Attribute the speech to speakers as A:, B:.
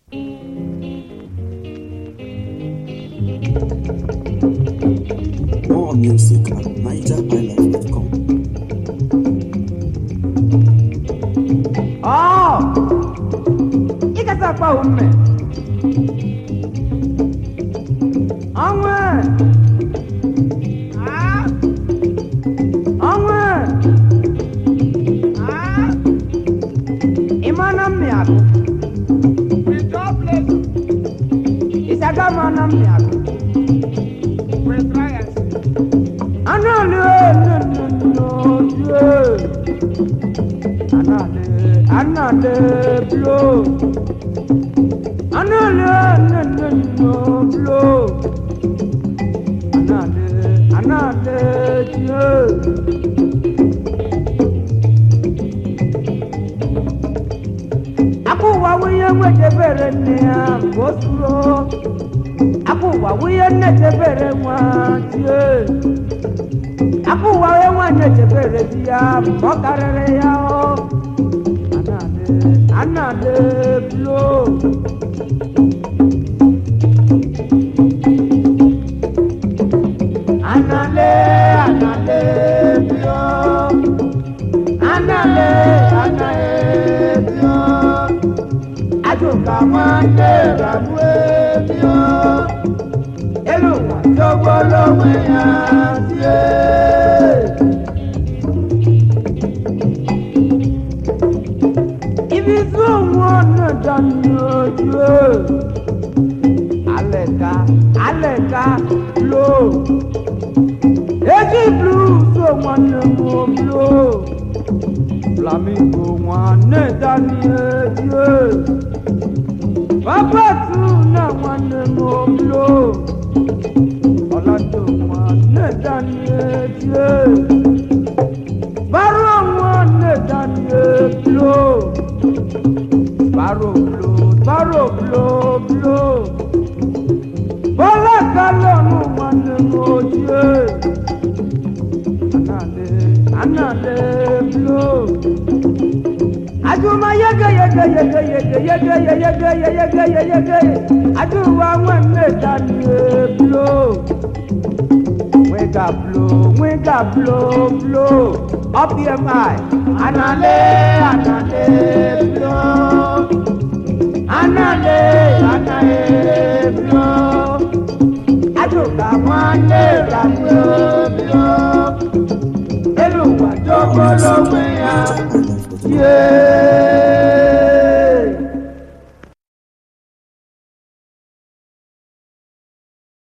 A: More music at NigerIsland.com.
B: Oh, ikasapa umme. Onwe. Onwe. Imana miago.
C: With God bless you.
B: Isaga mana miago.
C: With trials.
B: Anale. Anale blow. Anale blow. Anale Dieu. Aku wawiye mwetebere nea bosuro. Aku wawiye netebere mwatie. Aku wawiye mwetebere dia mbokarere yao. Anale blow. Anale blow. Anale blow. Ajoka mande ramwe blow. Elu wa jogolo we asie. Aleka, blow. Eki blue, so one more blow. Flamingo one Daniel. Papa two na one more blow. Orlando one Daniel. Barrow one Daniel blow. Barrow blow. Bola kalonu mane moje. Anale blow. Ajuma yege. Ajuwa wenne Daniel blow. Wega blow. Up the MI. Anale blow. Anale blow. Ajoka mane blow. Elu wa jogolo we ya. Yeah.